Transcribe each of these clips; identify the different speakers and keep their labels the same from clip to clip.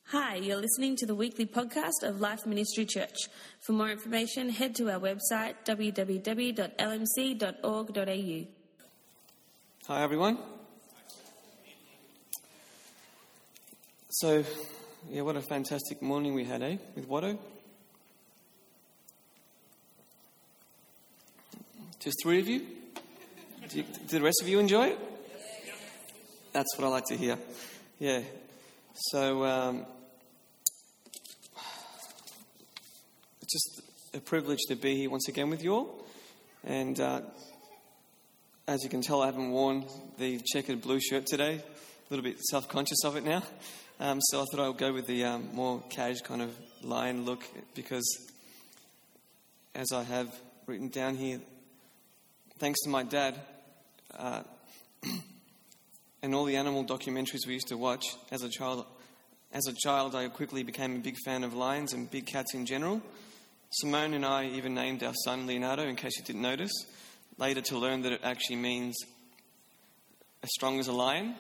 Speaker 1: Hi, you're listening to the weekly podcast of Life Ministry Church. For more information, head to our website www.lmc.org.au.
Speaker 2: Hi everyone. So, what a fantastic morning we had, with Watto. Just three of you? Did the rest of you enjoy it? That's what I like to hear. Yeah. So, it's just a privilege to be here once again with you all. And as you can tell, I haven't worn the checkered blue shirt today. A little bit self-conscious of it now. So I thought I would go with the more cash kind of lion look, because as I have written down here, thanks to my dad and all the animal documentaries we used to watch as a child, I quickly became a big fan of lions and big cats in general. Simone and I even named our son Leonardo, in case you didn't notice, later to learn that it actually means as strong as a lion.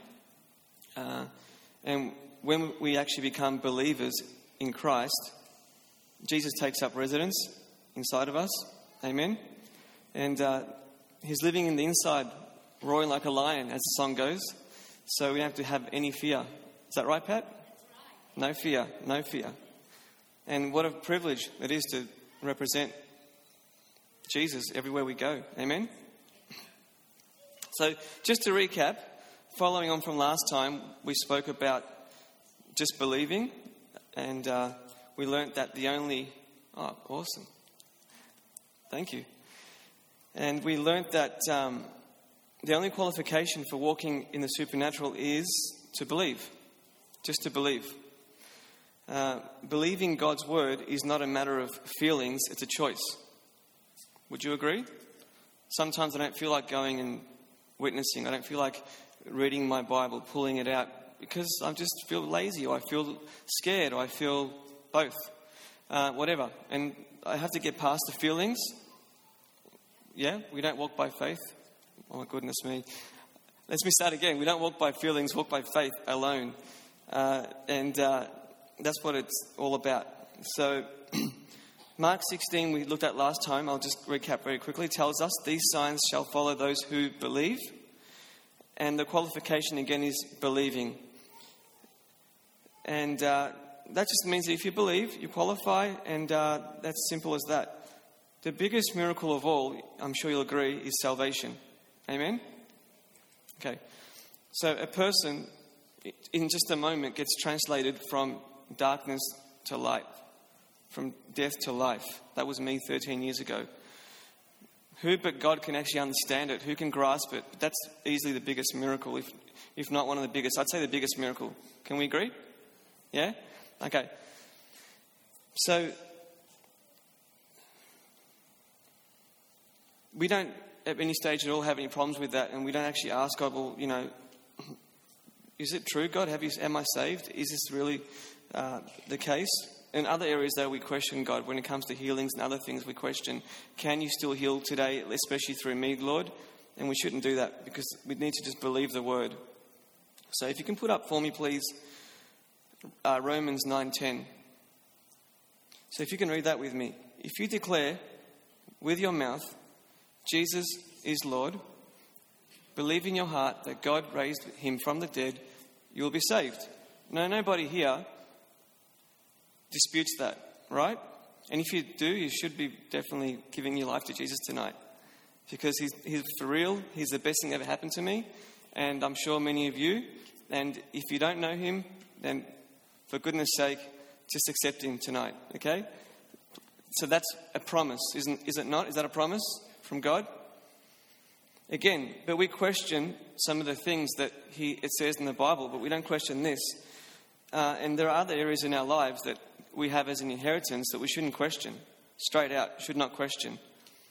Speaker 2: And when we actually become believers in Christ, Jesus takes up residence inside of us. Amen. And he's living in the inside, roaring like a lion, as the song goes. So we don't have to have any fear. Is that right, Pat? No fear, no fear. And what a privilege it is to represent Jesus everywhere we go. Amen? So just to recap, following on from last time, we spoke about just believing, and we learnt that the only... Oh, awesome. Thank you. And we learnt that the only qualification for walking in the supernatural is to believe. Just to believe. Believing God's word is not a matter of feelings, it's a choice. Would you agree? Sometimes I don't feel like going and witnessing. I don't feel like reading my Bible, pulling it out, because I just feel lazy, or I feel scared, or I feel both. Whatever. And I have to get past the feelings. Yeah, we don't walk by faith. Oh, my goodness me. Let me start again. We don't walk by feelings, walk by faith alone. And that's what it's all about. So, Mark 16, we looked at last time. I'll just recap very quickly. Tells us, these signs shall follow those who believe. And the qualification again is believing. And that just means that if you believe, you qualify, and that's simple as that. The biggest miracle of all, I'm sure you'll agree, is salvation. Amen? Okay. So a person, in just a moment, gets translated from darkness to light, from death to life. That was me 13 years ago. Who but God can actually understand it? Who can grasp it? But that's easily the biggest miracle, if not one of the biggest. I'd say the biggest miracle. Can we agree? Yeah? Okay. So, we don't at any stage at all have any problems with that, and we don't actually ask God, well, is it true, God? Am I saved? Is this really the case? In other areas, though, we question God. When it comes to healings and other things, we question, can you still heal today, especially through me, Lord? And we shouldn't do that, because we need to just believe the word. So if you can put up for me, please, Romans 9:10. So if you can read that with me. If you declare with your mouth, Jesus is Lord, believe in your heart that God raised him from the dead, you will be saved. No, nobody here disputes that, right? And if you do, you should be definitely giving your life to Jesus tonight, because he's for real. He's the best thing that ever happened to me, and I'm sure many of you. And if you don't know him, then for goodness sake, just accept him tonight, okay? So that's a promise, is it not? Is that a promise from God? Again, but we question some of the things that it says in the Bible, but we don't question this. And there are other areas in our lives that we have as an inheritance that we shouldn't question. Straight out, should not question.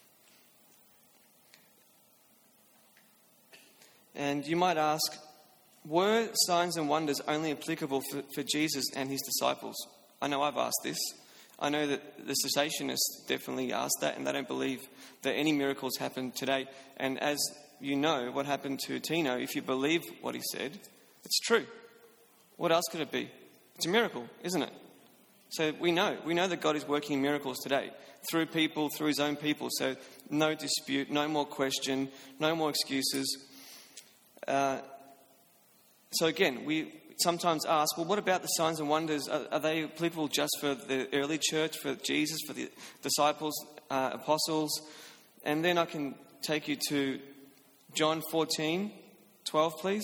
Speaker 2: And you might ask, were signs and wonders only applicable for Jesus and his disciples? I know I've asked this. I know that the cessationists definitely asked that, and they don't believe that any miracles happen today. And as you know, what happened to Tino, if you believe what he said, it's true. What else could it be? It's a miracle, isn't it? So we know that God is working miracles today through people, through his own people. So no dispute, no more question, no more excuses. So again, we sometimes ask, well, what about the signs and wonders? Are they applicable just for the early church, for Jesus, for the disciples, apostles? And then I can take you to John 14:12, please.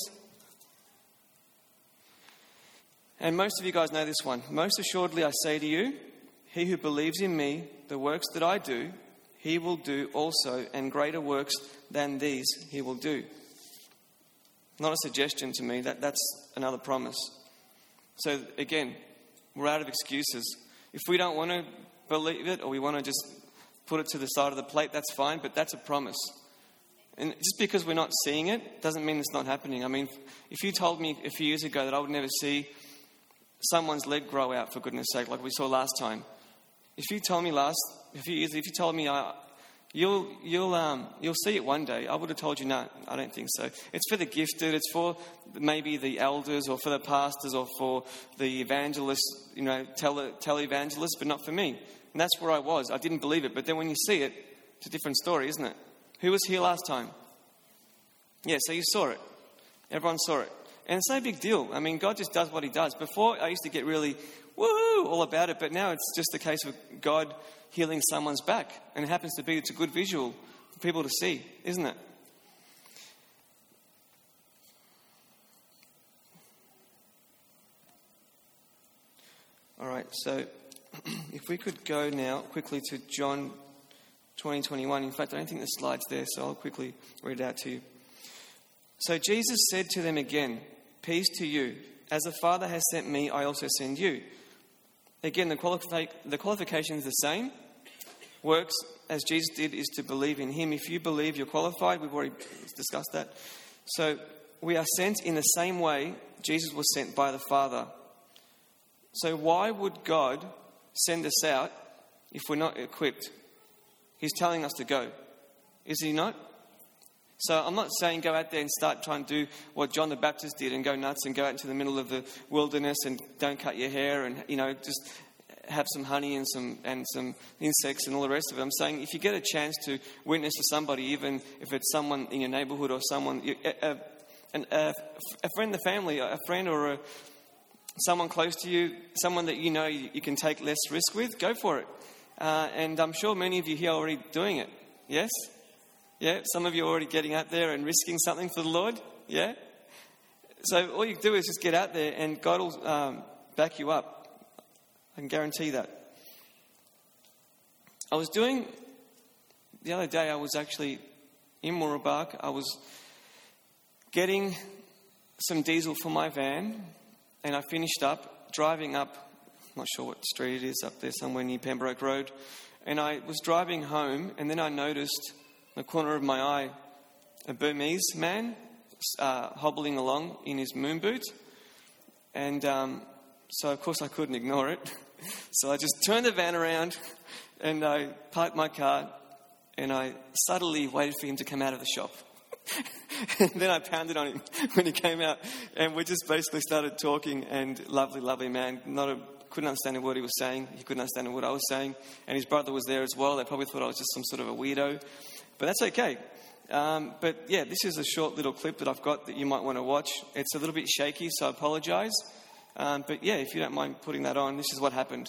Speaker 2: And most of you guys know this one. Most assuredly I say to you, he who believes in me, the works that I do, he will do also, and greater works than these he will do. Not a suggestion to me, that's another promise. So again, we're out of excuses. If we don't want to believe it, or we want to just put it to the side of the plate, that's fine, but that's a promise. And just because we're not seeing it doesn't mean it's not happening. I mean, if you told me a few years ago that I would never see someone's leg grow out, for goodness sake, like we saw last time. If you told me you'll see it one day, I would have told you no, I don't think so. It's for the gifted, it's for maybe the elders or for the pastors or for the evangelists, tele-evangelists, but not for me. And that's where I was. I didn't believe it. But then when you see it, it's a different story, isn't it? Who was here last time? Yeah, so you saw it. Everyone saw it. And it's no big deal. I mean, God just does what he does. Before, I used to get really, woohoo, all about it. But now it's just a case of God healing someone's back. And it happens to be, it's a good visual for people to see, isn't it? All right, so if we could go now quickly to John 20:21. In fact, I don't think the slide's there, so I'll quickly read it out to you. So Jesus said to them again, peace to you. As the Father has sent me, I also send you. Again, the qualification is the same. Works, as Jesus did, is to believe in him. If you believe, you're qualified. We've already discussed that. So we are sent in the same way Jesus was sent by the Father. So why would God send us out if we're not equipped? He's telling us to go. Is he not? So I'm not saying go out there and start trying to do what John the Baptist did and go nuts and go out into the middle of the wilderness and don't cut your hair and, just have some honey and some insects and all the rest of it. I'm saying if you get a chance to witness to somebody, even if it's someone in your neighborhood or someone, a friend in the family, a friend or someone close to you, someone that you can take less risk with, go for it. And I'm sure many of you here are already doing it. Yes? Yeah? Some of you are already getting out there and risking something for the Lord. Yeah? So all you do is just get out there and God will back you up. I can guarantee that. The other day I was actually in Mooroolbark. I was getting some diesel for my van and I finished up driving up, I'm not sure what street it is up there, somewhere near Pembroke Road. And I was driving home and then I noticed in the corner of my eye a Burmese man hobbling along in his moon boot. And so of course I couldn't ignore it. So I just turned the van around and I parked my car and I subtly waited for him to come out of the shop. And then I pounded on him when he came out and we just basically started talking. And lovely man, couldn't understand a word he was saying. He couldn't understand what I was saying. And his brother was there as well. They probably thought I was just some sort of a weirdo. But that's okay. But yeah, this is a short little clip that I've got that you might want to watch. It's a little bit shaky, so I apologise. But yeah, if you don't mind putting that on, this is what happened.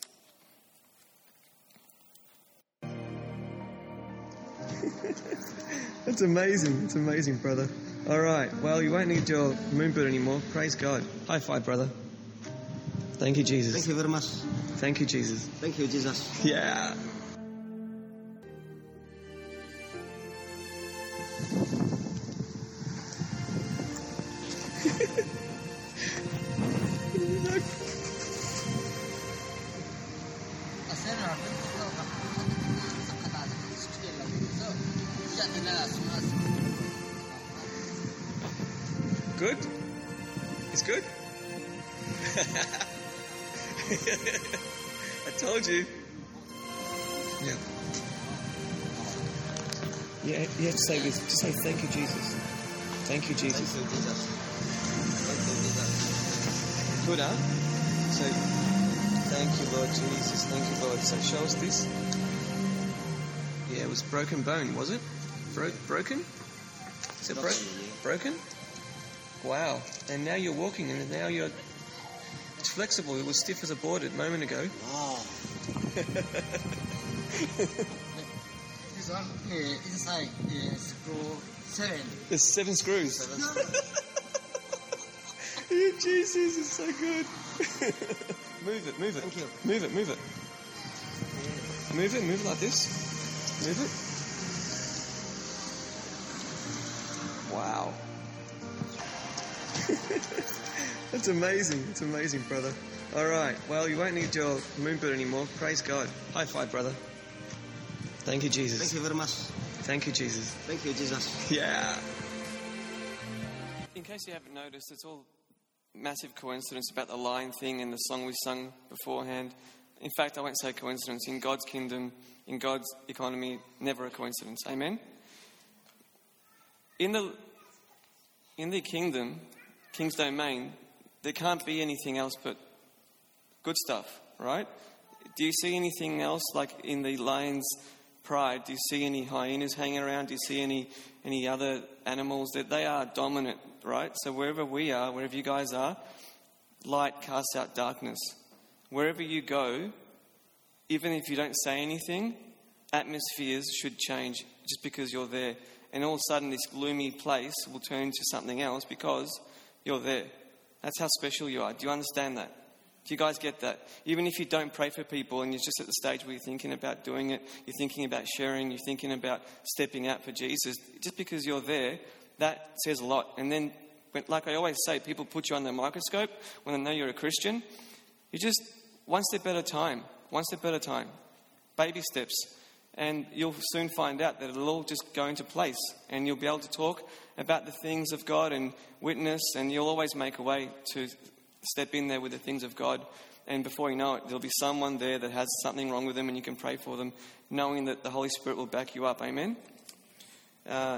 Speaker 2: That's amazing. It's amazing, brother. All right. Well, you won't need your moon boot anymore. Praise God. High five, brother. Thank you, Jesus.
Speaker 3: Thank you very much.
Speaker 2: Thank you, Jesus.
Speaker 3: Thank you, Jesus.
Speaker 2: Yeah. Good? It's good? I told you. Yeah. Yeah, you have to say this. Just say, thank you, Jesus. Thank you, Jesus.
Speaker 3: Thank you, Jesus. Thank you, Jesus.
Speaker 2: Good, huh? So, thank you, Lord Jesus. Thank you, Lord. So, show us this. Yeah, it was broken bone, was it? Broken? Is it broken? Wow. And now you're walking, and now you're... It's flexible. It was stiff as a board a moment ago.
Speaker 3: Wow. This one, inside is screw 7.
Speaker 2: There's 7 screws. Yeah, Jesus, it's so good. Move it.
Speaker 3: Thank you.
Speaker 2: Move it. Move it like this. Move it. Wow. That's amazing. It's amazing, brother. All right. Well, you won't need your moon boot anymore. Praise God. High five, brother. Thank you, Jesus.
Speaker 3: Thank you very much.
Speaker 2: Thank you, Jesus.
Speaker 3: Thank you, Jesus.
Speaker 2: Yeah. In case you haven't noticed, it's all massive coincidence about the lion thing and the song we sung beforehand. In fact, I won't say coincidence. In God's kingdom, in God's economy, never a coincidence. Amen? In the kingdom, King's domain, there can't be anything else but good stuff, right? Do you see anything else like in the lion's pride? Do you see any hyenas hanging around? Do you see any other animals? That they are dominant, right? So wherever we are, wherever you guys are, light casts out darkness. Wherever you go, even if you don't say anything, atmospheres should change just because you're there. And all of a sudden this gloomy place will turn into something else because you're there. That's how special you are. Do you understand that? Do you guys get that? Even if you don't pray for people and you're just at the stage where you're thinking about doing it, you're thinking about sharing, you're thinking about stepping out for Jesus, just because you're there, that says a lot. And then, like I always say, people put you under a microscope when they know you're a Christian. You just, one step at a time, baby steps. And you'll soon find out that it'll all just go into place. And you'll be able to talk about the things of God and witness, and you'll always make a way to step in there with the things of God. And before you know it, there'll be someone there that has something wrong with them, and you can pray for them, knowing that the Holy Spirit will back you up. Amen? Yeah,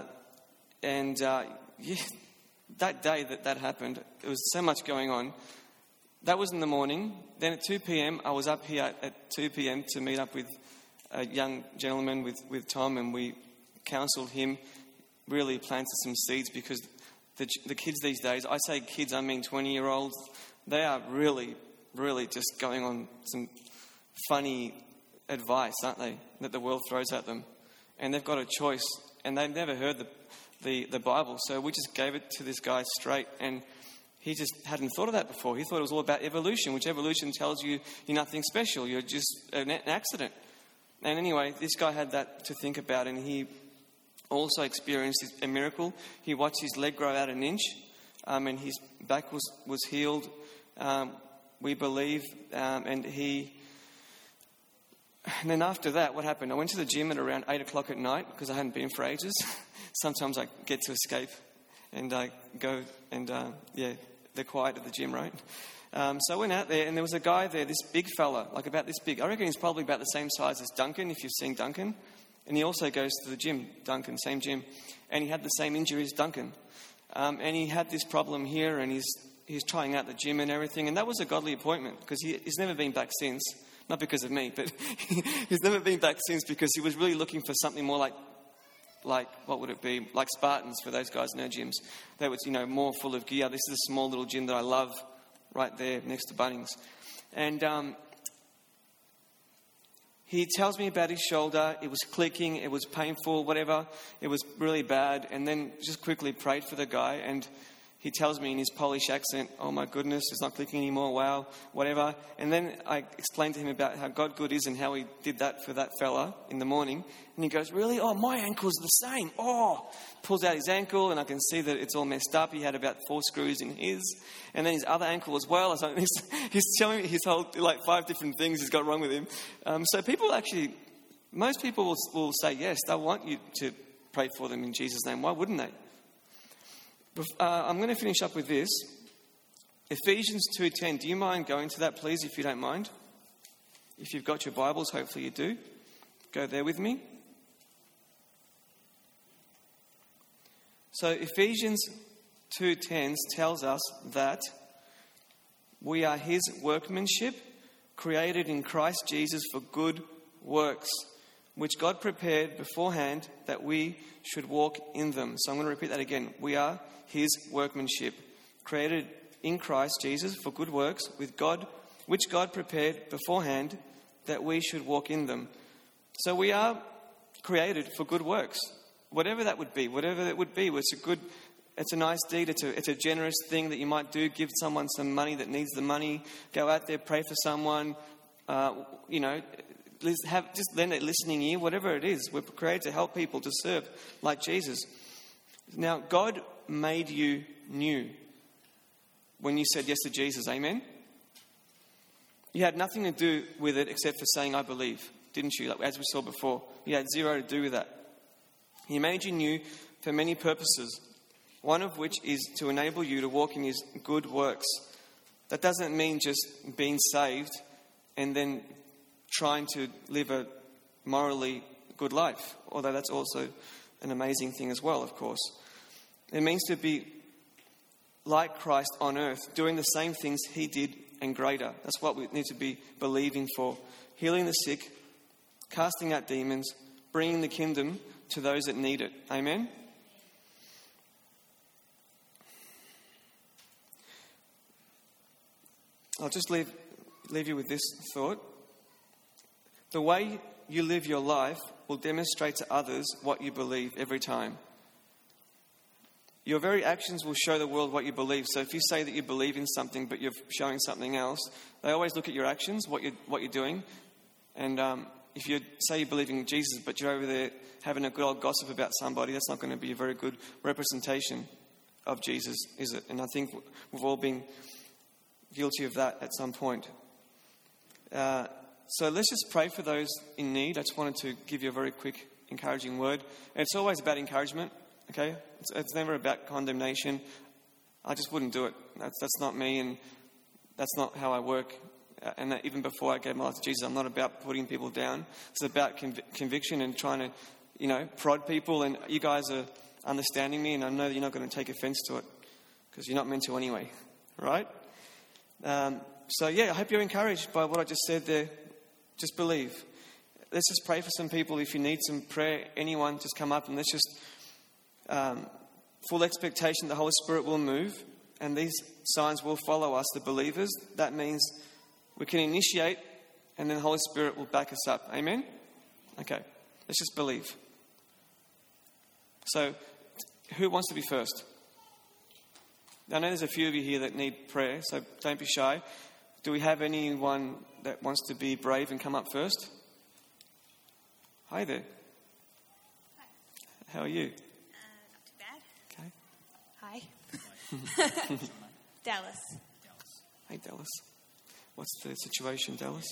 Speaker 2: that day that happened, there was so much going on. That was in the morning. Then at 2 p.m, I was up here at 2 p.m. to meet up with a young gentleman with Tom, and we counselled him, really planted some seeds, because the kids these days, I say kids, I mean 20-year-olds, they are really, really just going on some funny advice, aren't they, that the world throws at them. And they've got a choice, and they've never heard the Bible, so we just gave it to this guy straight, and he just hadn't thought of that before. He thought it was all about evolution, which evolution tells you you're nothing special, you're just an accident. And anyway, this guy had that to think about, and he also experienced a miracle. He watched his leg grow out an inch, and his back was healed, we believe. And then after that, what happened? I went to the gym at around 8 o'clock at night, because I hadn't been for ages. Sometimes I get to escape, and I go and, the quiet of the gym, right? So I went out there, and there was a guy there, this big fella, like about this big. I reckon he's probably about the same size as Duncan, if you've seen Duncan. And he also goes to the gym, Duncan, same gym. And he had the same injury as Duncan. And he had this problem here, and he's trying out the gym and everything. And that was a godly appointment, because he's never been back since. Not because of me, but he's never been back since, because he was really looking for something more like what would it be? Like Spartans for those guys in our gyms. That was, more full of gear. This is a small little gym that I love, right there next to Bunnings. And he tells me about his shoulder. It was clicking, it was painful, whatever. It was really bad. And then just quickly prayed for the guy, and he tells me in his Polish accent, oh my goodness, it's not clicking anymore, wow, whatever. And then I explained to him about how God good is and how he did that for that fella in the morning. And he goes, really? Oh, my ankle's the same. Oh, pulls out his ankle, and I can see that it's all messed up. He had about 4 screws in his. And then his other ankle as well. So he's telling me his whole, 5 different things he's got wrong with him. So most people will say yes, they want you to pray for them in Jesus' name. Why wouldn't they? I'm going to finish up with this. Ephesians 2:10. Do you mind going to that, please, if you don't mind? If you've got your Bibles, hopefully you do. Go there with me. So Ephesians 2:10 tells us that We are his workmanship, created in Christ Jesus for good works, which God prepared beforehand that we should walk in them. So I'm going to repeat that again. We are his workmanship, created in Christ Jesus for good works, which God prepared beforehand that we should walk in them. So we are created for good works, whatever that would be. It's a nice deed. It's a generous thing that you might do. Give someone some money that needs the money. Go out there, pray for someone. Just lend a listening ear. Whatever it is, we're created to help people, to serve like Jesus. Now, God made you new when you said yes to Jesus. Amen. You had nothing to do with it except for saying, "I believe," didn't you? Like, as we saw before, you had zero to do with that. He made you new for many purposes, one of which is to enable you to walk in his good works. That doesn't mean just being saved and then trying to live a morally good life, although that's also an amazing thing as well, of course. It means to be like Christ on earth, doing the same things he did and greater. That's what we need to be believing for. Healing the sick, casting out demons, bringing the kingdom to those that need it. Amen? I'll just leave you with this thought. The way you live your life will demonstrate to others what you believe every time. Your very actions will show the world what you believe. So if you say that you believe in something but you're showing something else, they always look at your actions, what you're doing. And if you say you believe in Jesus but you're over there having a good old gossip about somebody, that's not going to be a very good representation of Jesus, is it? And I think we've all been guilty of that at some point. So let's just pray for those in need. I just wanted to give you a very quick, encouraging word. And it's always about encouragement, okay? It's never about condemnation. I just wouldn't do it. That's not me, and that's not how I work. And that even before I gave my life to Jesus, I'm not about putting people down. It's about conviction and trying to, prod people. And you guys are understanding me, and I know that you're not going to take offense to it because you're not meant to anyway, right? I hope you're encouraged by what I just said there. Just believe. Let's just pray for some people. If you need some prayer, anyone, just come up and let's just full expectation the Holy Spirit will move and these signs will follow us, the believers. That means we can initiate and then the Holy Spirit will back us up. Amen? Okay, let's just believe. So, who wants to be first? I know there's a few of you here that need prayer, so don't be shy. Do we have anyone that wants to be brave and come up first? Hi there.
Speaker 4: Hi.
Speaker 2: How are you?
Speaker 4: Not too bad.
Speaker 2: Okay.
Speaker 4: Hi. Dallas.
Speaker 2: Hey, Dallas. What's the situation, Dallas?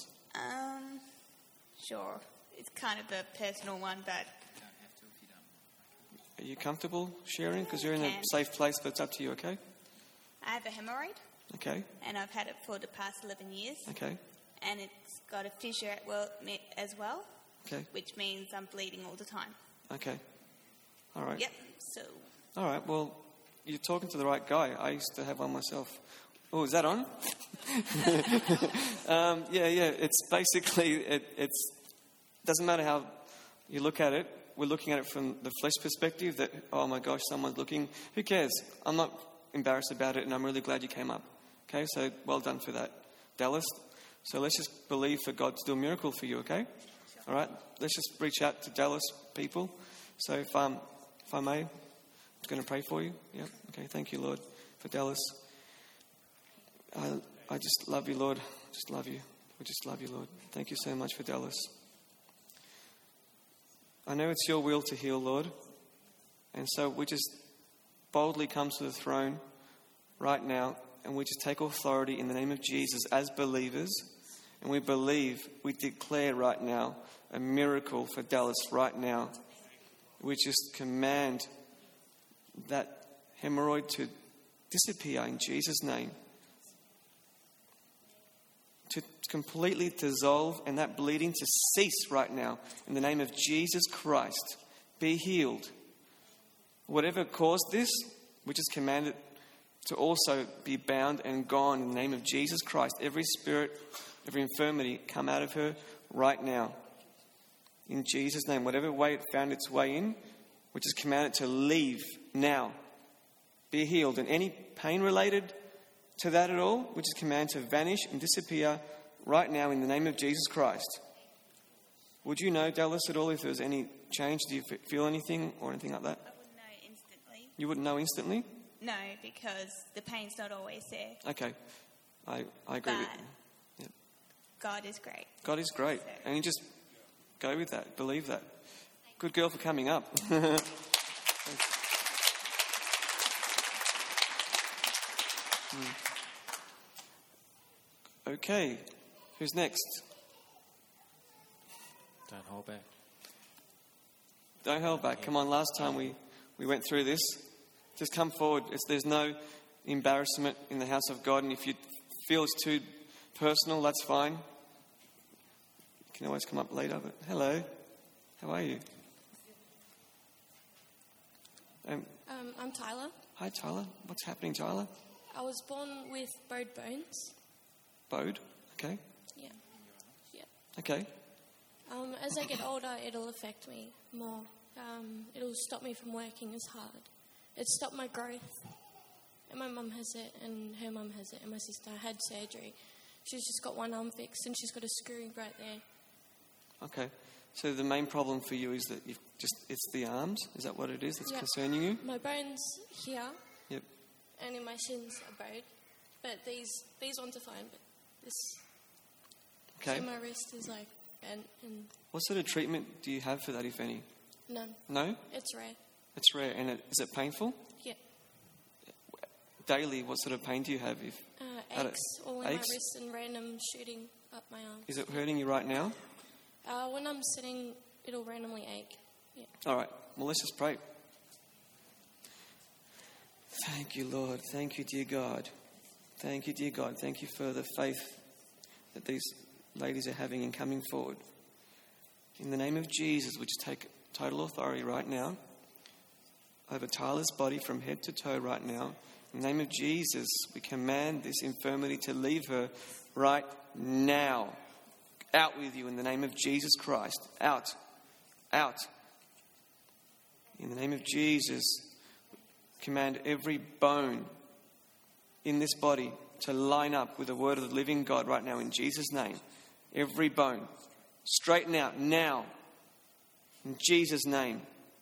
Speaker 4: Sure. It's kind of a personal one, but...
Speaker 2: Are you comfortable sharing? Because you're in a safe place, but it's up to you, okay?
Speaker 4: I have a hemorrhoid.
Speaker 2: Okay.
Speaker 4: And I've had it for the past 11 years.
Speaker 2: Okay.
Speaker 4: And it's got a fissure as well.
Speaker 2: Okay.
Speaker 4: Which means I'm bleeding all the time.
Speaker 2: Okay. All right.
Speaker 4: Yep. So.
Speaker 2: All right. Well, you're talking to the right guy. I used to have one myself. Oh, is that on? Yeah. It's basically, it's doesn't matter how you look at it. We're looking at it from the flesh perspective that, oh my gosh, someone's looking. Who cares? I'm not embarrassed about it, and I'm really glad you came up. Okay, so well done for that, Dallas. So let's just believe for God to do a miracle for you, okay? All right, let's just reach out to Dallas people. So if I may, I'm going to pray for you. Yeah, okay, thank you, Lord, for Dallas. I just love you, Lord. Just love you. We just love you, Lord. Thank you so much for Dallas. I know it's your will to heal, Lord. And so we just boldly come to the throne right now and we just take authority in the name of Jesus as believers. And we believe, we declare right now a miracle for Dallas right now. We just command that hemorrhoid to disappear in Jesus' name. To completely dissolve and that bleeding to cease right now in the name of Jesus Christ. Be healed. Whatever caused this, we just command it to also be bound and gone in the name of Jesus Christ. Every spirit, every infirmity, come out of her right now. In Jesus' name, whatever way it found its way in, we just command it to leave now. Be healed. And any pain related to that at all, we just command to vanish and disappear right now in the name of Jesus Christ. Would you know, Dallas, at all if there was any change? Do you feel anything or anything like that?
Speaker 4: I wouldn't know instantly.
Speaker 2: You wouldn't know instantly?
Speaker 4: No, because the pain's not always there.
Speaker 2: Okay. I agree with you. Yep.
Speaker 4: God is great.
Speaker 2: God is great. And you just go with that. Believe that. Good girl for coming up. Okay. Who's next?
Speaker 5: Don't hold back.
Speaker 2: Don't hold back. Come on, last time we went through this. Just come forward. There's no embarrassment in the house of God. And if you feel it's too personal, that's fine. You can always come up later. But hello. How are you?
Speaker 6: I'm Tyler.
Speaker 2: Hi, Tyler. What's happening, Tyler?
Speaker 6: I was born with bowed bones.
Speaker 2: Bowed? Okay.
Speaker 6: Yeah.
Speaker 2: Okay.
Speaker 6: As I get older, it'll affect me more. It'll stop me from working as hard. It stopped my growth. And my mum has it, and her mum has it, and my sister had surgery. She's just got one arm fixed, and she's got a screw right there.
Speaker 2: Okay. So the main problem for you is that it's the arms? Is that what it is that's concerning you?
Speaker 6: My bones here.
Speaker 2: Yep.
Speaker 6: And in my shins are bowed. But these ones are fine, but this...
Speaker 2: Okay.
Speaker 6: So my wrist is like bent and...
Speaker 2: What sort of treatment do you have for that, if any?
Speaker 6: None.
Speaker 2: No?
Speaker 6: It's rare.
Speaker 2: It's rare. And is it painful?
Speaker 6: Yeah.
Speaker 2: Daily, what sort of pain do you have?
Speaker 6: Aches all in my
Speaker 2: aches?
Speaker 6: wrist and random shooting up my arm.
Speaker 2: Is it hurting you right now?
Speaker 6: When I'm sitting, it'll randomly ache. Yeah.
Speaker 2: All right. Well, let's just pray. Thank you, Lord. Thank you, dear God. Thank you, dear God. Thank you for the faith that these ladies are having in coming forward. In the name of Jesus, we just take total authority right now over Tyler's body from head to toe right now. In the name of Jesus, we command this infirmity to leave her right now. Out with you in the name of Jesus Christ. Out. Out. In the name of Jesus, command every bone in this body to line up with the word of the living God right now in Jesus' name. Every bone. Straighten out now. In Jesus' name.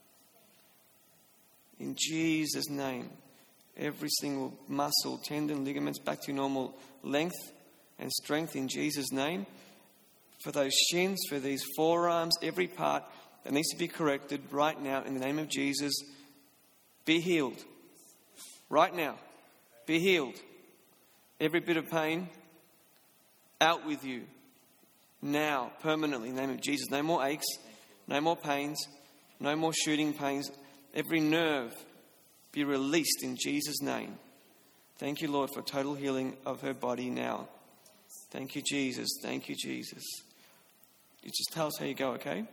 Speaker 2: In Jesus' name. Every single muscle, tendon, ligaments back to normal length and strength in Jesus' name. For those shins, for these forearms, every part that needs to be corrected right now in the name of Jesus, be healed. Right now, be healed. Every bit of pain, out with you. Now, permanently, in the name of Jesus. No more aches, no more pains, no more shooting pains. Every nerve be released in Jesus' name. Thank you, Lord, for total healing of her body now. Thank you, Jesus. Thank you, Jesus. You just tell us how you go, okay?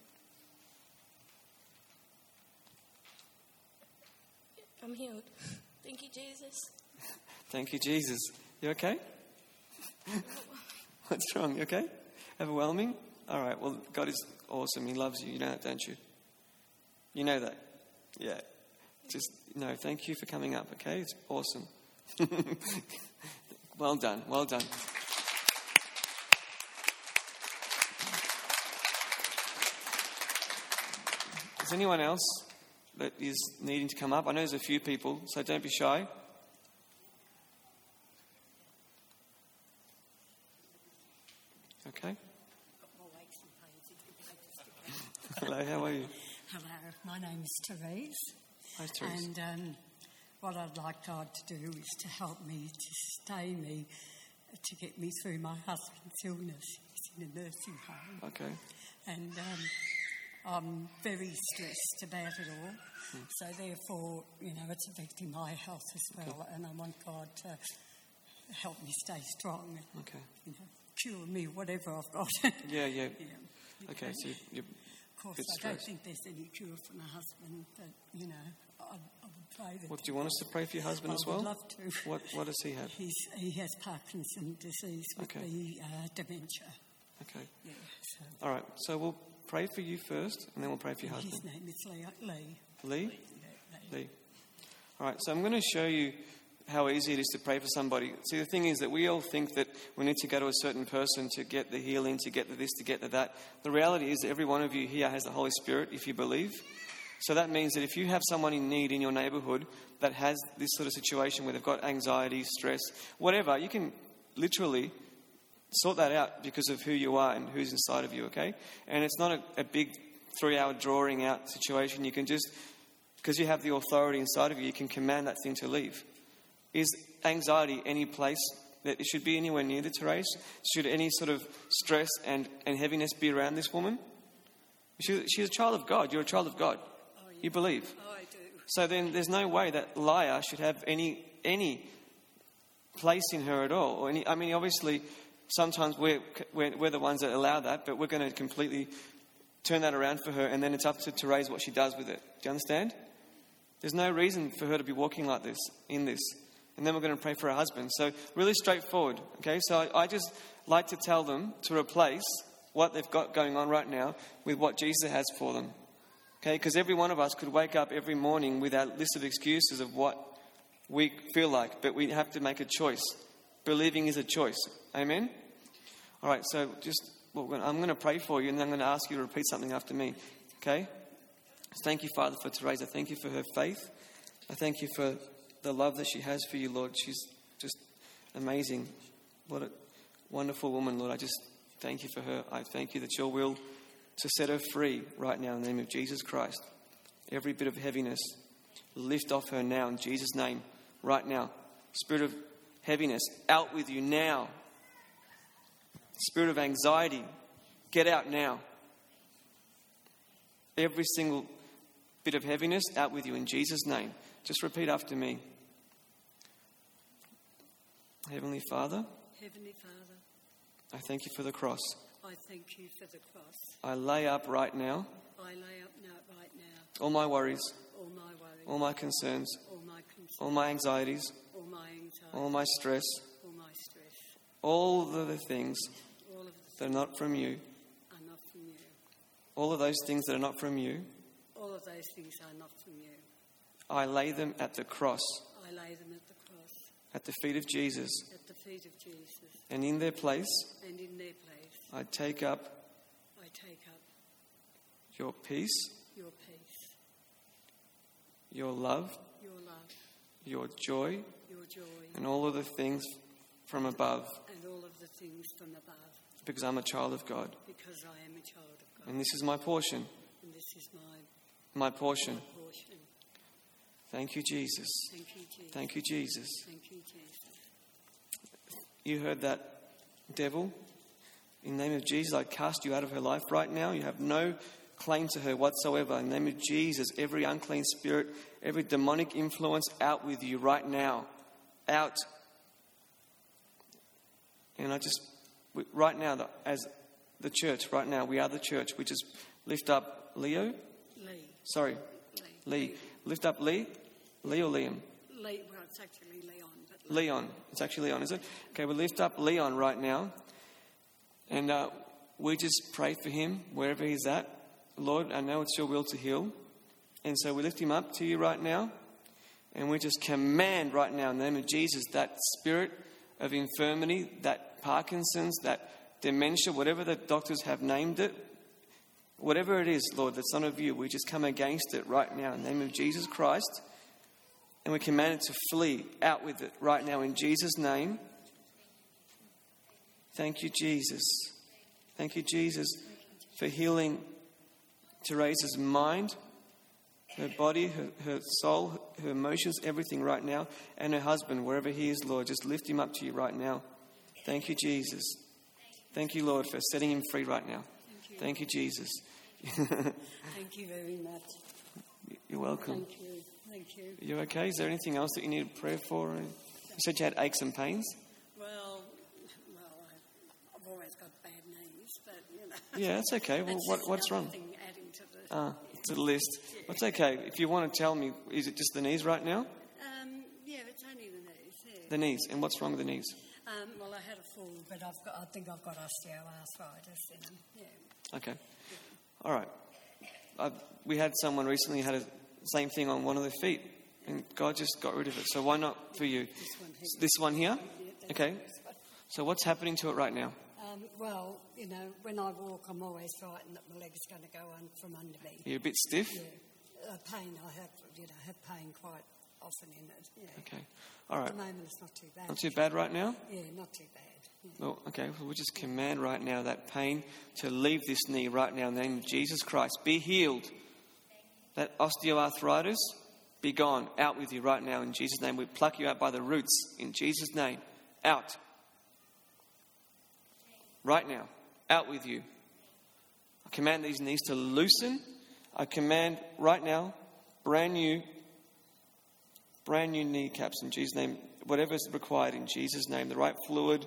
Speaker 6: I'm healed. Thank you, Jesus.
Speaker 2: Thank you, Jesus. You okay? What's wrong? You okay? Overwhelming? All right. Well, God is awesome. He loves you. You know that, don't you? You know that? Yeah. Just, no, thank you for coming up, okay? It's awesome. Well done. Well done. Is anyone else that is needing to come up? I know there's a few people, so don't be shy. Okay. Hello, how are you?
Speaker 7: Hello, my name is Therese.
Speaker 2: Hi, Therese.
Speaker 7: And what I'd like God to do is to help me, to sustain me, to get me through my husband's illness. He's in a nursing home.
Speaker 2: Okay.
Speaker 7: And I'm very stressed about it all. So therefore, it's affecting my health as well. Okay. And I want God to help me stay strong. And,
Speaker 2: okay.
Speaker 7: Cure me, whatever I've got.
Speaker 2: Yeah.
Speaker 7: Yeah.
Speaker 2: Okay, so you're
Speaker 7: Of course,
Speaker 2: bit
Speaker 7: I don't
Speaker 2: stressed.
Speaker 7: think there's any cure for my husband, but, you know, I would pray that...
Speaker 2: What, do you want us to pray for your husband as well?
Speaker 7: I would love to.
Speaker 2: What does he have?
Speaker 7: He has Parkinson's disease with
Speaker 2: Okay.
Speaker 7: the dementia.
Speaker 2: Okay.
Speaker 7: Yeah, so
Speaker 2: All right. So we'll pray for you first, and then we'll pray for your
Speaker 7: his
Speaker 2: husband.
Speaker 7: name is Lee.
Speaker 2: Lee?
Speaker 7: Yeah,
Speaker 2: Lee. All right. So I'm going to show you how easy it is to pray for somebody. See, the thing is that we all think that we need to go to a certain person to get the healing, to get the this, to get the that. The reality is that every one of you here has the Holy Spirit, if you believe. So that means that if you have someone in need in your neighbourhood that has this sort of situation where they've got anxiety, stress, whatever, you can literally sort that out because of who you are and who's inside of you, okay? And it's not a big 3-hour drawing out situation. You can just, because you have the authority inside of you, you can command that thing to leave. Is anxiety any place that it should be anywhere near the Therese? Should any sort of stress and heaviness be around this woman? She's a child of God. You're a child of God. You believe.
Speaker 7: Oh, I do.
Speaker 2: So then there's no way that liar should have any place in her at all. Or I mean, obviously, sometimes we're the ones that allow that, but we're going to completely turn that around for her, and then it's up to Therese what she does with it. Do you understand? There's no reason for her to be walking like this, in this. And then we're going to pray for her husband. So really straightforward, okay? So I just like to tell them to replace what they've got going on right now with what Jesus has for them. Okay? Because every one of us could wake up every morning with our list of excuses of what we feel like. But we have to make a choice. Believing is a choice. Amen? All right, so I'm going to pray for you, and then I'm going to ask you to repeat something after me. Okay? Thank you, Father, for Therese. I thank you for her faith. I thank you for the love that she has for you, Lord. She's just amazing. What a wonderful woman, Lord. I just thank you for her. I thank you that your will to set her free right now in the name of Jesus Christ. Every bit of heaviness, lift off her now in Jesus' name, right now. Spirit of heaviness, out with you now. Spirit of anxiety, get out now. Every single bit of heaviness, out with you in Jesus' name. Just repeat after me. Heavenly Father, I thank you for the cross.
Speaker 7: I thank you for the cross.
Speaker 2: I lay up right now
Speaker 7: I lay up right now
Speaker 2: all my worries,
Speaker 7: all my worries,
Speaker 2: all my concerns,
Speaker 7: all my concerns,
Speaker 2: all my anxieties,
Speaker 7: all my anxiety,
Speaker 2: all my stress,
Speaker 7: all my stress,
Speaker 2: all of the things
Speaker 7: all of the
Speaker 2: that are not from you,
Speaker 7: are not from you.
Speaker 2: all of those things that are not from you,
Speaker 7: All of those things are not from you.
Speaker 2: I lay them at the cross,
Speaker 7: I lay them at the cross,
Speaker 2: at the feet of Jesus,
Speaker 7: at the feet of Jesus,
Speaker 2: and in their place,
Speaker 7: and in their place
Speaker 2: I take up
Speaker 7: I take up
Speaker 2: your peace,
Speaker 7: your peace,
Speaker 2: your love, your joy,
Speaker 7: your joy,
Speaker 2: and all of the things from above,
Speaker 7: and all of the things from above,
Speaker 2: because I'm a child of God.
Speaker 7: because I am a child of God.
Speaker 2: And this is my portion,
Speaker 7: And this is
Speaker 2: my portion.
Speaker 7: my portion.
Speaker 2: Thank you, Jesus.
Speaker 7: Thank you, Jesus.
Speaker 2: Thank you, Jesus.
Speaker 7: Thank you, Jesus.
Speaker 2: You heard that, devil? In the name of Jesus, I cast you out of her life right now. You have no claim to her whatsoever. In the name of Jesus, every unclean spirit, every demonic influence, out with you right now. Out. And right now, as the church, right now, we are the church. We just lift up Leo. Lee. Lift up Lee. Lee or Liam?
Speaker 7: Well, it's actually Leon. But
Speaker 2: Leon. It's actually Leon, is it? Okay, we'll lift up Leon right now. And we just pray for him wherever he's at. Lord, I know it's your will to heal. And so we lift him up to you right now. And we just command right now in the name of Jesus that spirit of infirmity, that Parkinson's, that dementia, whatever the doctors have named it, whatever it is, Lord, that's none of you, we just come against it right now in the name of Jesus Christ. And we command it to flee out with it right now in Jesus' name. Thank you, Jesus. Thank you, Jesus, for healing Therese's mind, her body, her soul, her emotions, everything right now, and her husband, wherever he is, Lord. Just lift him up to you right now. Thank you, Jesus. Thank you, Lord, for setting him free right now. Thank you, Jesus.
Speaker 7: Thank you very much.
Speaker 2: You're welcome.
Speaker 7: Thank you. Thank you.
Speaker 2: You okay? Is there anything else that you need prayer for? You said you had aches and pains?
Speaker 7: Well, I've always got bad knees, but, you know.
Speaker 2: Yeah, that's okay. Well,
Speaker 7: That's just
Speaker 2: what's
Speaker 7: another
Speaker 2: wrong?
Speaker 7: thing adding
Speaker 2: It's a list. It's okay. If you want to tell me, is it just the knees right now?
Speaker 7: Yeah, it's only the knees. Yeah.
Speaker 2: The knees. And what's wrong with the knees?
Speaker 7: Well, I had a fall, but I think I've got osteoarthritis in them. Yeah.
Speaker 2: Okay. All right. We had someone recently had the same thing on one of their feet, and God just got rid of it. So why not for you? This one here? Okay. So what's happening to it right now?
Speaker 7: Well, when I walk, I'm always frightened that my leg's going to go from under me.
Speaker 2: You're a bit stiff?
Speaker 7: Yeah. Pain, I have pain quite often in it. Yeah.
Speaker 2: Okay. All right.
Speaker 7: At the moment, it's not too bad.
Speaker 2: Not too bad right now?
Speaker 7: Yeah, not too bad. Yeah.
Speaker 2: Well, okay. We'll just command right now that pain to leave this knee right now in the name of Jesus Christ. Be healed. That osteoarthritis, be gone. Out with you right now in Jesus' name. We pluck you out by the roots in Jesus' name. Out. Right now. Out with you. I command these knees to loosen. I command right now brand new kneecaps in Jesus' name. Whatever is required in Jesus' name. The right fluid.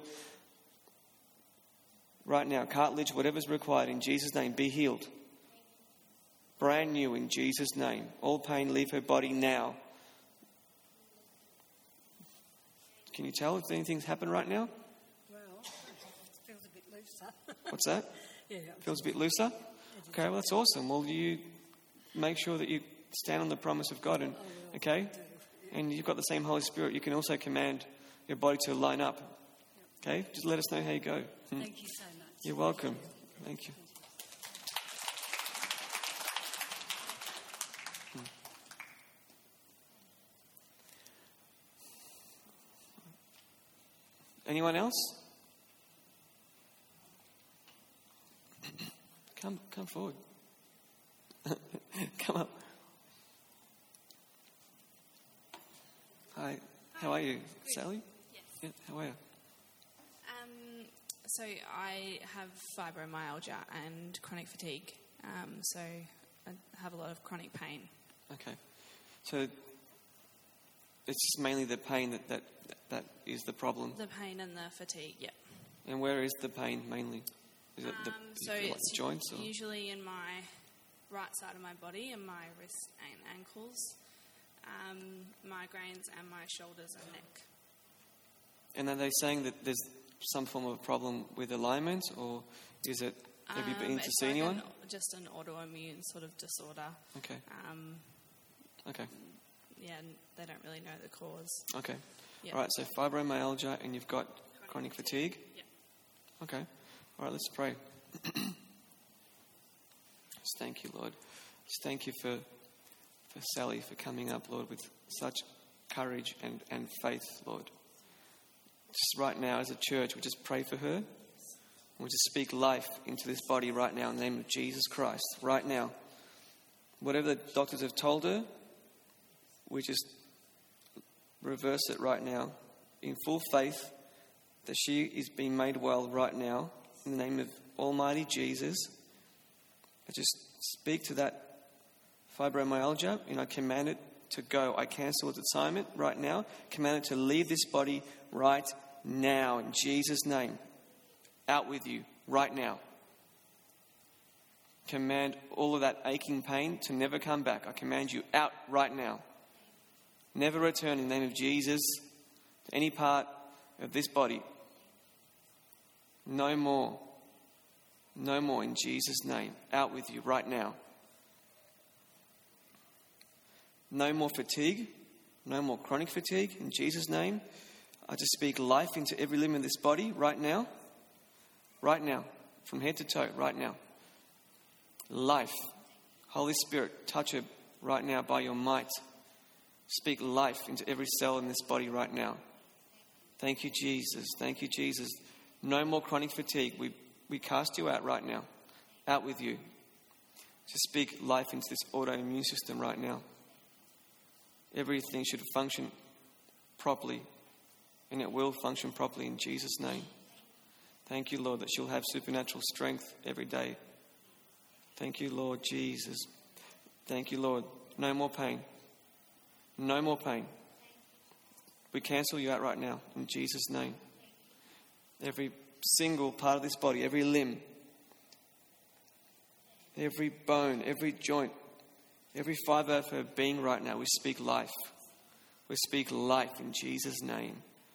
Speaker 2: Right now. Cartilage, whatever is required in Jesus' name. Be healed. Brand new in Jesus' name. All pain leave her body now. Can you tell if anything's happened right now?
Speaker 7: Well, it feels a bit looser.
Speaker 2: What's that?
Speaker 7: Yeah.
Speaker 2: Feels a bit looser? Okay, well, that's awesome. Well, you make sure that you stand on the promise of God, and okay? And you've got the same Holy Spirit. You can also command your body to line up. Okay? Just let us know how you go.
Speaker 7: Thank you so much.
Speaker 2: You're welcome. Thank you. Anyone else? Come forward. Come up. Hi. How are you,
Speaker 5: Good.
Speaker 2: Sally?
Speaker 5: Yes.
Speaker 2: Yeah. How are you?
Speaker 5: So I have fibromyalgia and chronic fatigue. So I have a lot of chronic pain.
Speaker 2: Okay. So it's just mainly the pain that is the problem.
Speaker 5: The pain and the fatigue, yeah.
Speaker 2: And where is the pain mainly? Is it do
Speaker 5: So
Speaker 2: you feel like
Speaker 5: it's
Speaker 2: the joints? Or?
Speaker 5: usually in my right side of my body, and my wrists and ankles, migraines, and my shoulders and neck.
Speaker 2: And are they saying that there's some form of problem with alignment, or is it? Have you been to
Speaker 5: It's
Speaker 2: see
Speaker 5: like
Speaker 2: anyone?
Speaker 5: just an autoimmune sort of disorder.
Speaker 2: Okay. Okay.
Speaker 5: Yeah, and they don't really know the cause.
Speaker 2: Okay.
Speaker 5: Yeah.
Speaker 2: All right. So fibromyalgia, and you've got chronic fatigue.
Speaker 5: Yeah.
Speaker 2: Okay. All right. Let's pray. Just thank you, Lord. Just thank you for Sally for coming up, Lord, with such courage and faith, Lord. Just right now, as a church, we just pray for her. We just speak life into this body right now in the name of Jesus Christ. Right now. Whatever the doctors have told her, we just reverse it right now in full faith that she is being made well right now in the name of Almighty Jesus. I just speak to that fibromyalgia and I command it to go. I cancel its assignment right now. Command it to leave this body right now in Jesus' name. Out with you right now. Command all of that aching pain to never come back. I command you out right now. Never return in the name of Jesus to any part of this body. No more. No more in Jesus' name. Out with you right now. No more fatigue. No more chronic fatigue in Jesus' name. I just speak life into every limb of this body right now. Right now. From head to toe right now. Life. Holy Spirit, touch her right now by your might. Speak life into every cell in this body right now. Thank you, Jesus. Thank you, Jesus. No more chronic fatigue. We cast you out right now. Out with you. Just speak life into this autoimmune system right now. Everything should function properly. And it will function properly in Jesus' name. Thank you, Lord, that she'll have supernatural strength every day. Thank you, Lord Jesus. Thank you, Lord. No more pain. No more pain. We cancel you out right now in Jesus' name. Every single part of this body, every limb, every bone, every joint, every fibre of her being right now. We speak life. We speak life in Jesus' name.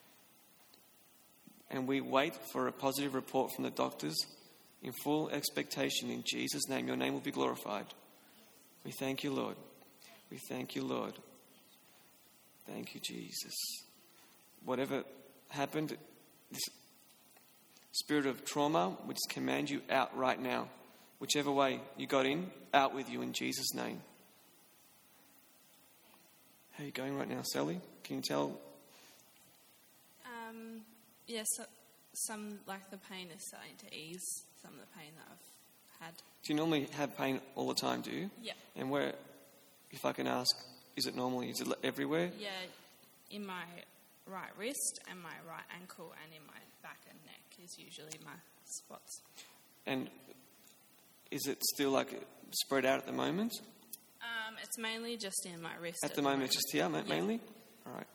Speaker 2: And we wait for a positive report from the doctors in full expectation in Jesus' name. Your name will be glorified. We thank you, Lord. We thank you, Lord. Thank you, Jesus. Whatever happened, this spirit of trauma, we just command you out right now. Whichever way you got in, out with you in Jesus' name. How are you going right now, Sally? Can you tell?
Speaker 5: Yes, some, like the pain is starting to ease, some of the pain that I've had.
Speaker 2: Do you normally have pain all the time, do you?
Speaker 5: Yeah.
Speaker 2: And where, if I can ask, is it normally, is it everywhere?
Speaker 5: Yeah, in my right wrist and my right ankle and in my back and neck is usually my spots.
Speaker 2: And is it still like spread out at the moment?
Speaker 5: It's mainly just in my wrist.
Speaker 2: At the moment, it's just here, mainly?
Speaker 5: Yeah.
Speaker 2: All right.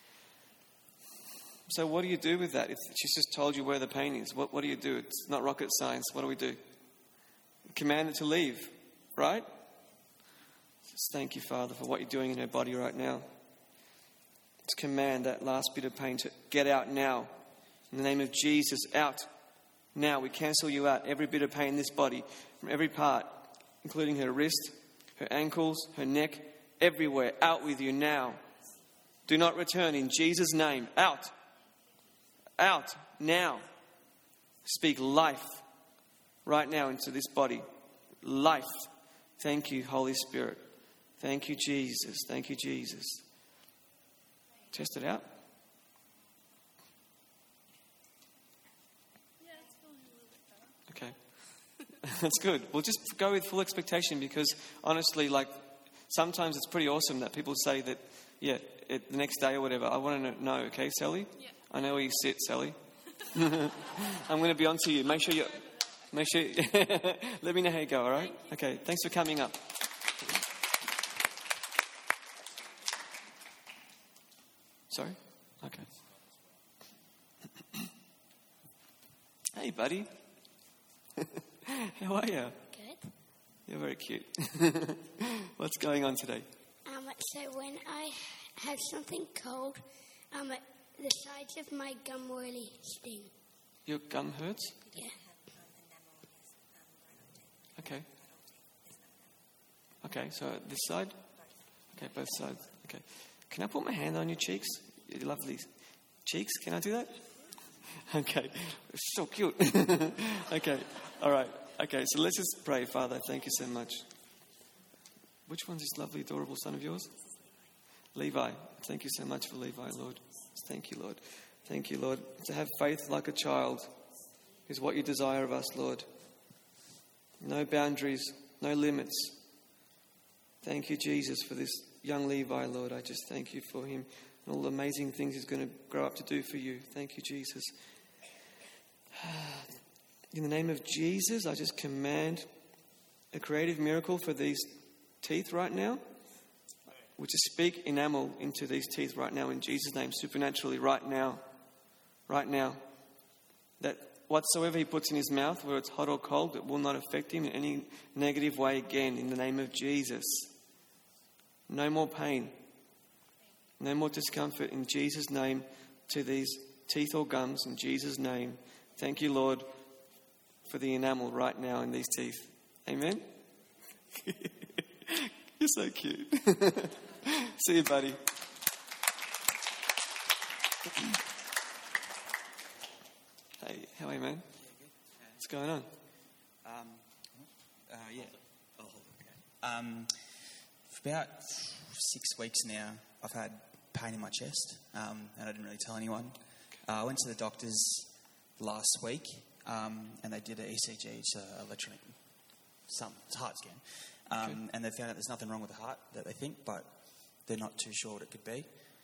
Speaker 2: So what do you do with that? If she's just told you where the pain is, what do you do? It's not rocket science. What do we do? Command it to leave, right? Just thank you, Father, for what you're doing in her body right now. Let's command that last bit of pain to get out now. In the name of Jesus, out now. We cancel you out. Every bit of pain in this body, from every part, including her wrist, her ankles, her neck, everywhere. Out with you now. Do not return in Jesus' name. Out. Out now. Speak life right now into this body. Life. Thank you, Holy Spirit. Thank you, Jesus. Thank you, Jesus. Test it out.
Speaker 5: Yeah, it's feeling a little bit better.
Speaker 2: Okay. That's good. We'll just go with full expectation because honestly, like, sometimes it's pretty awesome that people say that, yeah, the next day or whatever. I want to know, okay, Sally?
Speaker 5: Yeah.
Speaker 2: I know where you sit, Sally. I'm going to be on to you. Make sure let me know how you go, all right? Okay, thanks for coming up. Sorry? Okay. Hey, buddy. How are you?
Speaker 8: Good.
Speaker 2: You're very cute. What's going on today?
Speaker 8: So when I have something cold, the sides of my gum really sting.
Speaker 2: Your gum hurts?
Speaker 8: Yeah.
Speaker 2: Okay. Okay, so this side? Okay, both sides. Okay. Can I put my hand on your cheeks? Your lovely cheeks? Can I do that? Okay. It's so cute. Okay. All right. Okay, so let's just pray. Father, thank you so much. Which one's this lovely, adorable son of yours? Levi. Thank you so much for Levi, Lord. Thank you, Lord. Thank you, Lord. To have faith like a child is what you desire of us, Lord. No boundaries, no limits. Thank you, Jesus, for this young Levi, Lord. I just thank you for him and all the amazing things he's going to grow up to do for you. Thank you, Jesus. In the name of Jesus, I just command a creative miracle for these teeth right now. We just speak enamel into these teeth right now in Jesus' name, supernaturally right now. Right now. That whatsoever he puts in his mouth, whether it's hot or cold, it will not affect him in any negative way again in the name of Jesus. No more pain. No more discomfort in Jesus' name to these teeth or gums in Jesus' name. Thank you, Lord, for the enamel right now in these teeth. Amen? You're so cute. See you, buddy. Hey, how are you, man? What's going on?
Speaker 9: For about 6 weeks now, I've had pain in my chest, and I didn't really tell anyone. I went to the doctors last week, and they did an ECG, it's an electronic, it's a heart scan, and they found out there's nothing wrong with the heart that they think, but they're not too sure what it could be.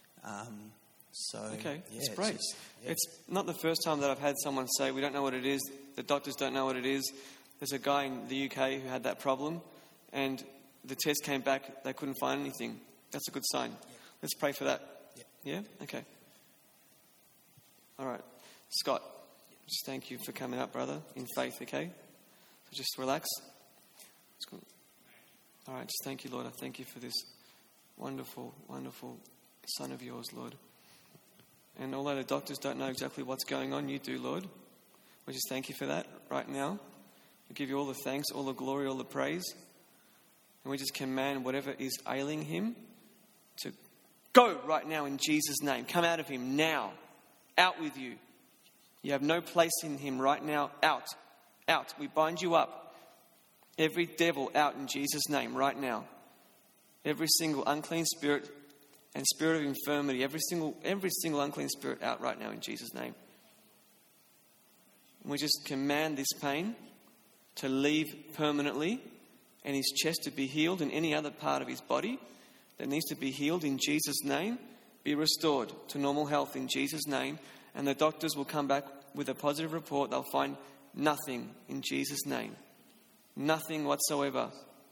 Speaker 2: It's great. It's not the first time that I've had someone say, we don't know what it is, the doctors don't know what it is. There's a guy in the UK who had that problem, and the test came back, they couldn't find anything. That's a good sign. Yeah. Let's pray for that. Yeah? Okay. All right. Scott, just thank you for coming up, brother, in faith, okay? So just relax. It's good. All right, just thank you, Lord. I thank you for this wonderful, wonderful son of yours, Lord. And although the doctors don't know exactly what's going on, you do, Lord. We just thank you for that right now. We give you all the thanks, all the glory, all the praise. And we just command whatever is ailing him to go right now in Jesus' name. Come out of him now. Out with you. You have no place in him right now. Out. Out. We bind you up. Every devil out in Jesus' name right now. Every single unclean spirit and spirit of infirmity, every single unclean spirit out right now in Jesus' name. And we just command this pain to leave permanently and his chest to be healed and any other part of his body that needs to be healed in Jesus' name, be restored to normal health in Jesus' name. And the doctors will come back with a positive report. They'll find nothing in Jesus' name. Nothing whatsoever.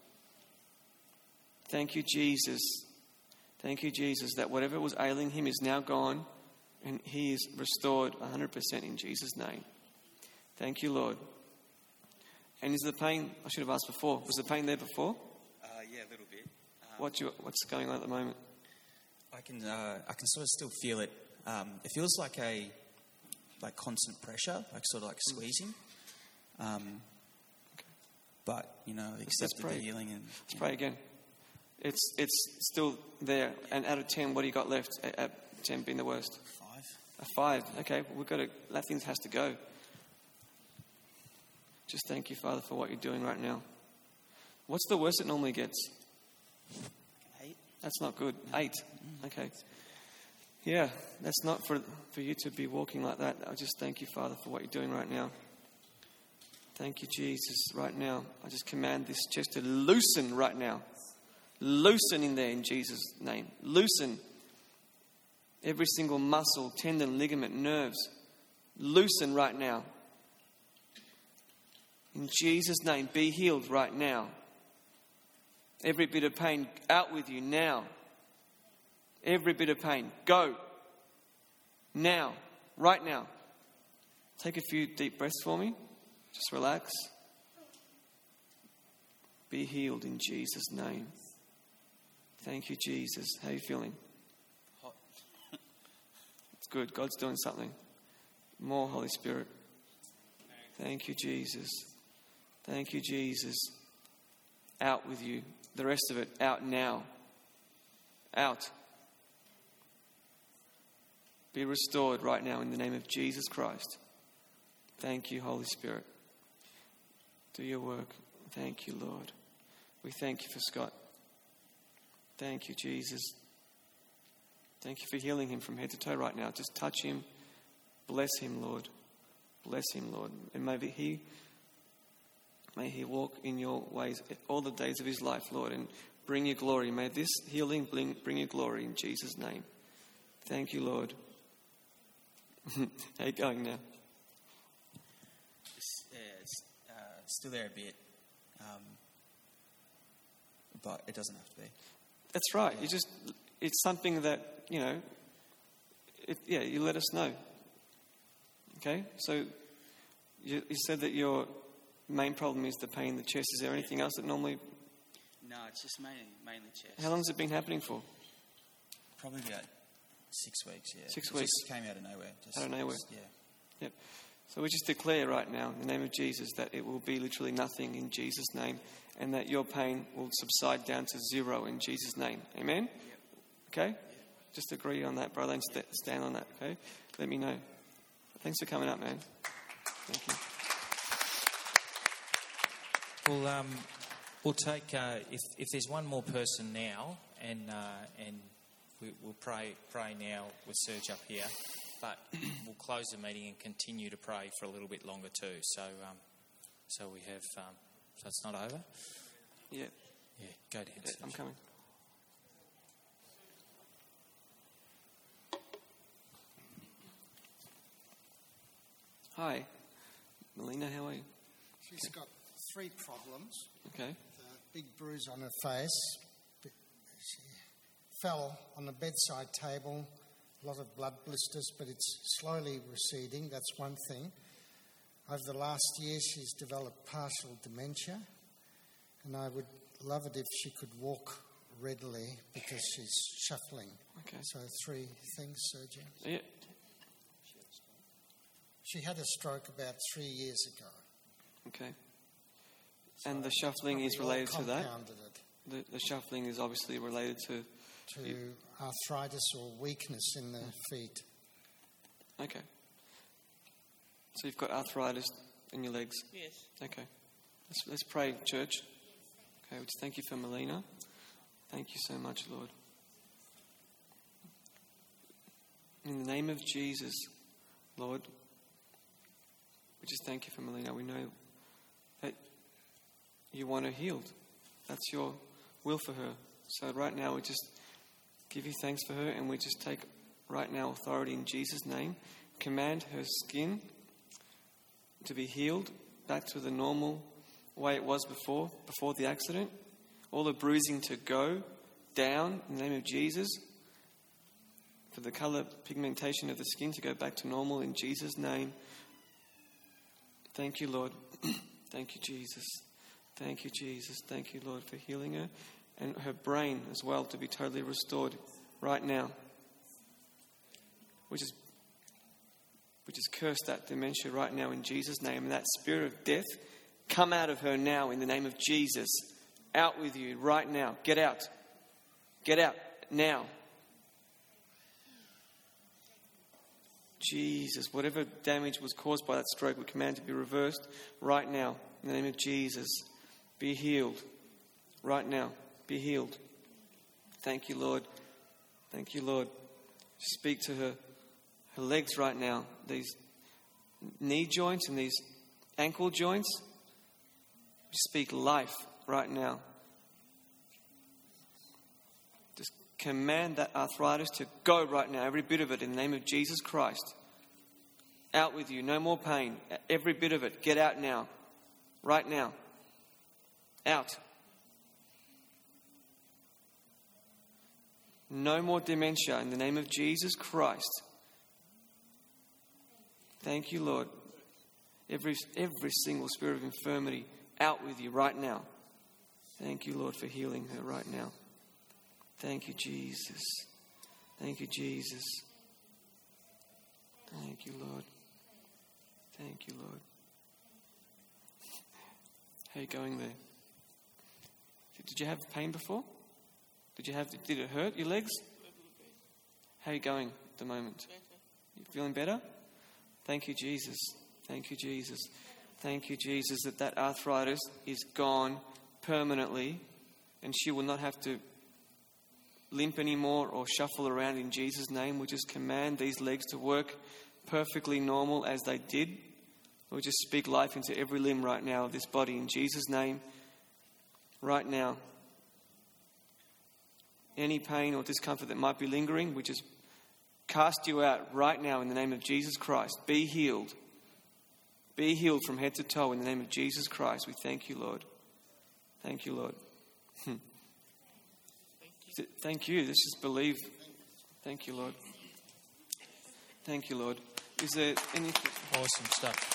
Speaker 2: Thank you, Jesus. Thank you, Jesus, that whatever was ailing him is now gone and he is restored 100% in Jesus' name. Thank you, Lord. And is the pain, I should have asked before, was the pain there before?
Speaker 9: Yeah, a little bit.
Speaker 2: What's going on at the moment?
Speaker 9: I can sort of still feel it. It feels like constant pressure, like squeezing. But accepted the healing and.
Speaker 2: Let's pray again. It's still there. And out of 10, what do you got left? At 10 being the worst.
Speaker 9: 5.
Speaker 2: A 5. Okay, we've got to. That thing has to go. Just thank you, Father, for what you're doing right now. What's the worst it normally gets?
Speaker 9: 8.
Speaker 2: That's not good. 8. Okay. Yeah, that's not for you to be walking like that. I just thank you, Father, for what you're doing right now. Thank you, Jesus, right now. I just command this chest to loosen right now. Loosen in there in Jesus' name. Loosen. Every single muscle, tendon, ligament, nerves. Loosen right now. In Jesus' name, be healed right now. Every bit of pain, out with you now. Every bit of pain, go. Now, right now. Take a few deep breaths for me. Just relax. Be healed in Jesus' name. Thank you, Jesus. How are you feeling?
Speaker 9: Hot.
Speaker 2: It's good. God's doing something. More Holy Spirit. Thank you, Jesus. Thank you, Jesus. Out with you. The rest of it, out now. Out. Be restored right now in the name of Jesus Christ. Thank you, Holy Spirit. Do your work. Thank you, Lord. We thank you for Scott. Thank you, Jesus. Thank you for healing him from head to toe right now. Just touch him. Bless him, Lord. Bless him, Lord. And may he walk in your ways all the days of his life, Lord, and bring you glory. May this healing bring you glory in Jesus' name. Thank you, Lord. How are you going now?
Speaker 9: It's still there a bit, but it doesn't have to be.
Speaker 2: That's right. It's something that, you let us know. Okay? So you said that your main problem is the pain in the chest. Is there anything else that normally...
Speaker 9: No, it's just mainly chest.
Speaker 2: How long has it been happening for?
Speaker 9: Probably about 6 weeks, yeah.
Speaker 2: 6 weeks?
Speaker 9: It just came out of nowhere.
Speaker 2: Out of nowhere?
Speaker 9: Yeah.
Speaker 2: Yep. So we just declare right now, in the name of Jesus, that it will be literally nothing in Jesus' name, and that your pain will subside down to 0 in Jesus' name. Amen? Yep. Okay? Yep. Just agree on that, brother, and stand on that, okay? Let me know. Thanks for coming up, man. Thank
Speaker 10: you. We'll take, if there's one more person now, and we'll pray now with Serge up here, but we'll close the meeting and continue to pray for a little bit longer too. So we have, so it's not over?
Speaker 2: Yeah.
Speaker 10: Yeah, go down.
Speaker 2: Yeah, I'm coming. Hi. Melina, how are you?
Speaker 11: She's got 3 problems.
Speaker 2: Okay.
Speaker 11: The big bruise on her face. She fell on the bedside table. A lot of blood blisters, but it's slowly receding. That's one thing. Over the last year, she's developed partial dementia. And I would love it if she could walk readily because she's shuffling.
Speaker 2: Okay.
Speaker 11: So 3 things, Sergio.
Speaker 2: Yeah.
Speaker 11: She had a stroke about 3 years ago.
Speaker 2: Okay. And the shuffling is
Speaker 11: Probably all
Speaker 2: related to that?
Speaker 11: compounded it.
Speaker 2: The shuffling is obviously related to
Speaker 11: arthritis or weakness in the feet.
Speaker 2: Okay. So you've got arthritis in your legs?
Speaker 12: Yes.
Speaker 2: Okay. Let's pray, church. Okay, we just thank you for Melina. Thank you so much, Lord. In the name of Jesus, Lord, we just thank you for Melina. We know that you want her healed. That's your will for her. So right now we just give you thanks for her, and we just take right now authority in Jesus' name. Command her skin to be healed back to the normal way it was before the accident. All the bruising to go down in the name of Jesus. For the colour pigmentation of the skin to go back to normal in Jesus' name. Thank you, Lord. Thank you, Jesus. Thank you, Jesus. Thank you, Lord, for healing her. And her brain as well to be totally restored right now. We just curse that dementia right now in Jesus' name. And that spirit of death, come out of her now in the name of Jesus. Out with you right now. Get out. Get out now. Jesus, whatever damage was caused by that stroke, we command to be reversed right now. In the name of Jesus, be healed right now. Be healed. Thank you, Lord. Thank you, Lord. Speak to her legs right now. These knee joints and these ankle joints. Speak life right now. Just command that arthritis to go right now. Every bit of it in the name of Jesus Christ. Out with you. No more pain. Every bit of it. Get out now. Right now. Out. No more dementia in the name of Jesus Christ. Thank you, Lord. Every single spirit of infirmity, out with you right now. Thank you, Lord, for healing her right now. Thank you, Jesus. Thank you, Jesus. Thank you, Lord. Thank you, Lord. How are you going there? Did you have pain before? Did it hurt your legs? How are you going at the moment? You feeling better? Thank you, Jesus. Thank you, Jesus. Thank you, Jesus, that arthritis is gone permanently, and she will not have to limp anymore or shuffle around in Jesus' name. We just command these legs to work perfectly normal as they did. We just speak life into every limb right now of this body in Jesus' name. Right now. Any pain or discomfort that might be lingering, we just cast you out right now in the name of Jesus Christ. Be healed. Be healed from head to toe in the name of Jesus Christ. We thank you, Lord. Thank you, Lord. Thank you. Let's just believe. Thank you, Lord. Thank you, Lord. Is there anything?
Speaker 10: Awesome stuff.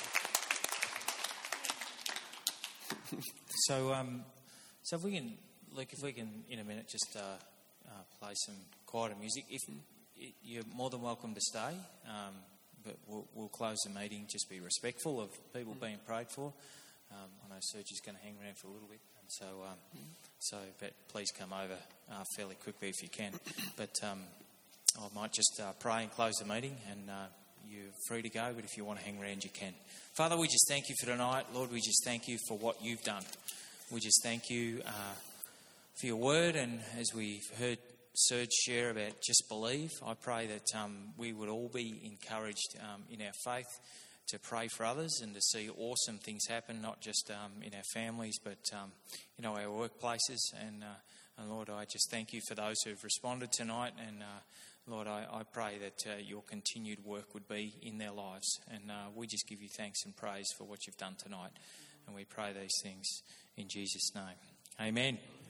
Speaker 10: So if we can, Luke, in a minute just play some quieter music. If you're more than welcome to stay, but we'll close the meeting. Just be respectful of people being prayed for. I know Sergi's going to hang around for a little bit, and but please come over fairly quickly if you can. But I might just pray and close the meeting, and you're free to go. But if you want to hang around, you can. Father, we just thank you for tonight, Lord. We just thank you for what you've done. We just thank you for your word, and as we've heard Serge share about just believe, I pray that we would all be encouraged in our faith to pray for others and to see awesome things happen, not just in our families, but our workplaces. And Lord, I just thank you for those who've responded tonight. And Lord, I pray that your continued work would be in their lives. And we just give you thanks and praise for what you've done tonight. And we pray these things in Jesus' name. Amen.